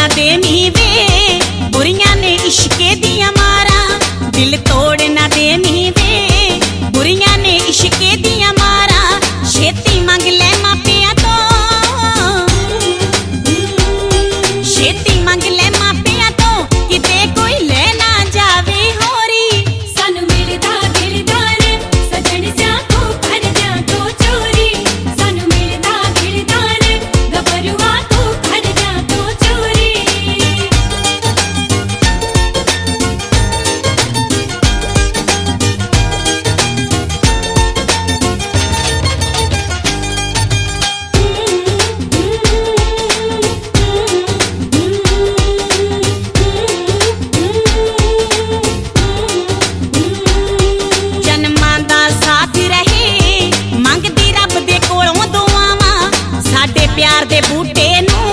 ना देनी वे बुरियां ने इश्के दिया मारा, दिल तोड़ ना देनी वे बुरियां ने इश्के दिया मारा। छेती मंग ले मापिया तो, छेती मंग ले मापिया तो किते कोई ले ना जावे होरी। सानू मिलदा गिरदार सजन जा तू कर जा तू चोरी, सानू मिलदा गिरदार गबरुआ तू कर जा तू चोरी। जन्मां दा साथ रहे मंगदी रब दे कोलों दुआवां, साडे प्यार दे बूटे नूं